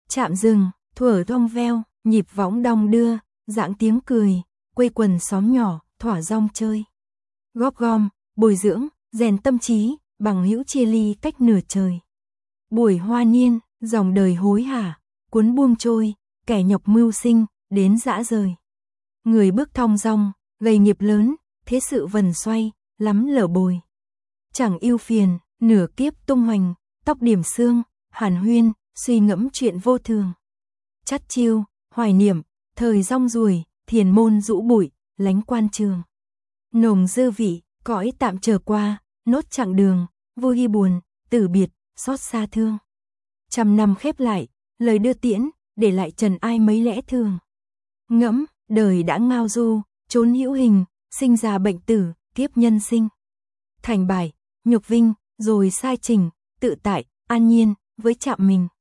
Chạm rừng, thuở thong veo, nhịp võng đong đưa, dạng tiếng cười, quây quần xóm nhỏ, thỏa rong chơi. Góp gom, bồi dưỡng, rèn tâm trí, bằng hữu chia ly cách nửa trời. Buổi hoa niên, dòng đời hối hả, cuốn buông trôi, kẻ nhọc mưu sinh, đến dã rời. Người bước thong dong, gây nghiệp lớn, thế sự vần xoay, lắm lở bồi. Chẳng yêu phiền, nửa kiếp tung hoành, tóc điểm xương, hàn huyên, suy ngẫm chuyện vô thường. Chắt chiêu, hoài niệm, thời rong ruổi, thiền môn rũ bụi, lánh quan trường. Nồng dư vị, cõi tạm trở qua, nốt chặng đường, vui ghi buồn, tử biệt, xót xa thương. Trăm năm khép lại, lời đưa tiễn, để lại trần ai mấy lẽ thường. Ngẫm, đời đã ngao du, trốn hữu hình, sinh ra bệnh tử, kiếp nhân sinh. Thành bài, nhục vinh, rồi sai trình, tự tại, an nhiên, với chạm mình.